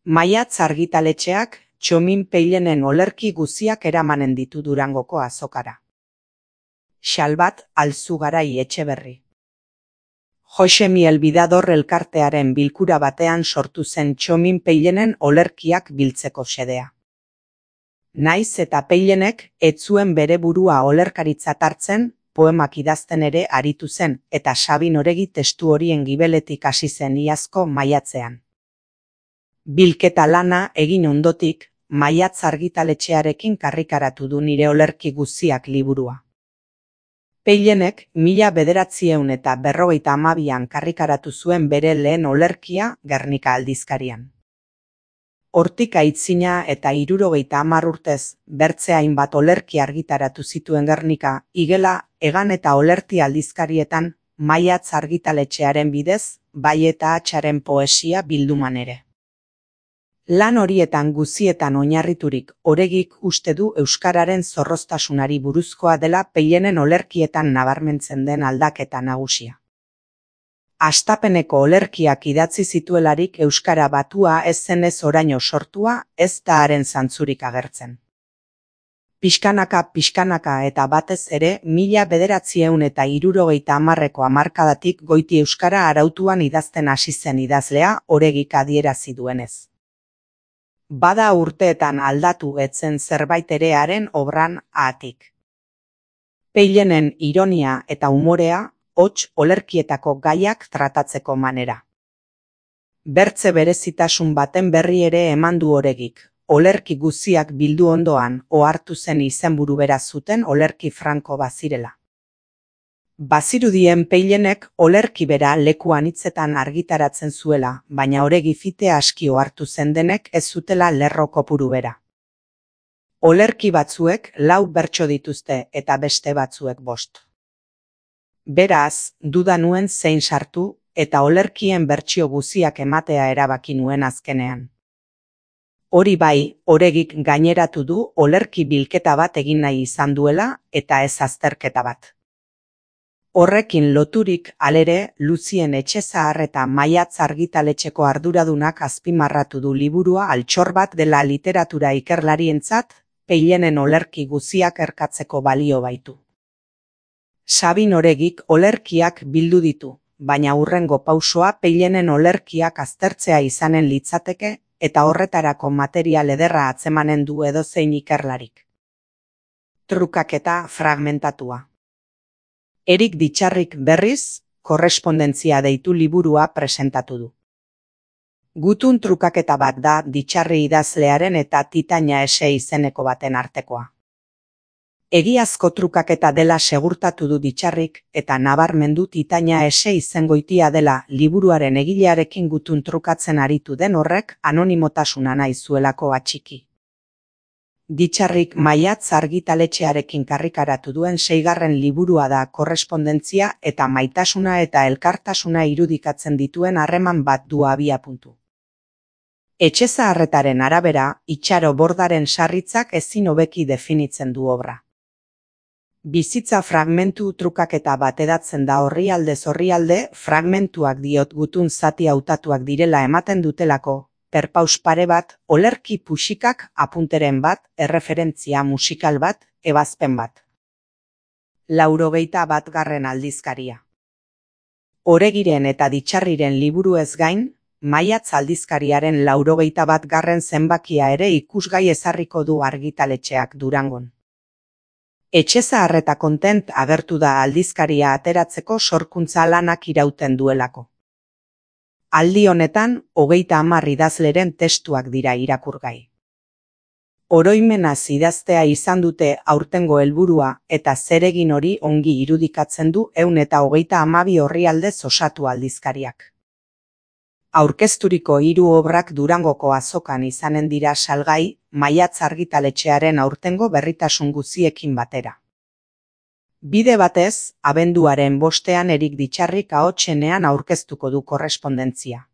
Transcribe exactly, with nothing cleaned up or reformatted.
Maiatz argitaletxeak Txomin Peilenen olerki guziak eramanen ditu Durangoko azokara. Xalbat Alzugarai Etxeberri. Josemi Elbidador elkartearen bilkura batean sortu zen Txomin Peilenen olerkiak biltzeko xedea. Naiz eta Peilenek ez zuen bere burua olerkaritzat hartzen, poemak idazten ere aritu zen eta Sabin Oregi testu horien gibeletik hasi zen iazko maiatzean. Bilketa lana egin ondotik, Maiatz argitaletxearekin karrikaratu du nire olerki guziak liburua. Peilenek mila bederatziehun eta berrogeita hamabian karrikaratu zuen bere lehen olerkia Gernika aldizkarian. Hortik aitzina eta hirurogeita hamar urtez bertze hainbat olerki argitaratu zituen Gernika, igela, Egan eta Olerti aldizkarietan Maiatz argitaletxearen bidez, bai eta Hatxaren poesia bilduman ere. Lan horietan guzietan oinarriturik Oregik uste du euskararen zorroztasunari buruzkoa dela Peilenen olerkietan nabarmentzen den aldaketa nagusia. Hastapeneko olerkiak idatzi zituelarik euskara batua ez zenez oraino sortua, ez da haren zantzurik agertzen. Pixkanaka pixkanaka eta batez ere mila bederatziehun eta hirurogeita hamarreko hamarkadatik goiti euskara arautuan idazten hasi zen idazlea Oregik adierazi duenez. Bada urteetan aldatu etzen zerbait ere haren obran haatik. Peilenen ironia eta umorea, hots olerkietako gaiak tratatzeko manera. Bertze berezitasun baten berri ere eman du Oregik, olerki guziak bildu ondoan ohartu zen izenburu bera zuten olerki franko bazirela. Bazirudien Peilenek olerki bera leku anitzetan argitaratzen zuela, baina Oregi fite aski ohartu zen denek ez zutela lerro kopuru bera. Olerki batzuek lau bertso dituzte eta beste batzuek bost. Beraz, duda nuen zein sartu eta olerkien bertsio guziak ematea erabaki nuen azkenean. Hori bai, Oregik gaineratu du olerki bilketa bat egin nahi izan duela eta ez azterketa bat. Horrekin loturik alere, Luzien Etxezahar eta Maiatz argitaletxeko arduradunak azpimarratu du liburua altxor bat dela literatura ikerlarientzat, Peilenen olerki guziak erkatzeko balio baitu. Sabin Oregik olerkiak bildu ditu, baina hurrengo pausoa Peilenen olerkiak aztertzea izanen litzateke eta horretarako material ederra atzemanen du edozein ikerlarik. Trukaketa fragmentatua. Erik Ditxarrik berriz, korrespondentzia deitu liburua presentatu du. Gutun trukaketa bat da Ditxarri idazlearen eta Titaina ese izeneko baten artekoa. Egiazko trukaketa dela segurtatu du Ditxarrik eta nabarmendu Titaina ese izengoitia dela liburuaren egilearekin gutun trukatzen aritu den horrek anonimotasuna nahi zuelako atxiki. Ditxarrik Maiatz argitaletxearekin karrikaratu duen seigarren liburua da korrespondentzia eta maitasuna eta elkartasuna irudikatzen dituen harreman bat du abiapuntu. Etxezaharretaren arabera, Itxaro Bordaren sarritzak ezin hobeki definitzen du obra. Bizitza fragmentu trukaketa bat edatzen da orrialdez orrialde, fragmentuak diot gutun zati hautatuak direla ematen dutelako, perpaus pare bat, olerki puxikak apunteren bat, erreferentzia musikal bat, ebazpen bat. Laurogeita bat garren aldizkaria. Oregiren eta Ditxarriren liburu ez gain, Maiatz aldizkariaren laurogeita bat garren zenbakia ere ikusgai ezarriko du argitaletxeak Durangon. Etxezahar eta kontent agertu da aldizkaria ateratzeko sorkuntza lanak irauten duelako. Aldi honetan, hogeita hamar idazleren testuak dira irakurgai. Oroimenaz idaztea izan dute aurtengo helburua eta zeregin hori ongi irudikatzen du ehun eta hogeita hamabi orrialdez osatu aldizkariak. Aurkezturiko hiru obrak Durangoko azokan izanen dira salgai, Maiatz argitaletxearen aurtengo berritasun guziekin batera. Bide batez, abenduaren bostean Erik Ditxarrik ahotsenean aurkeztuko du korrespondentzia.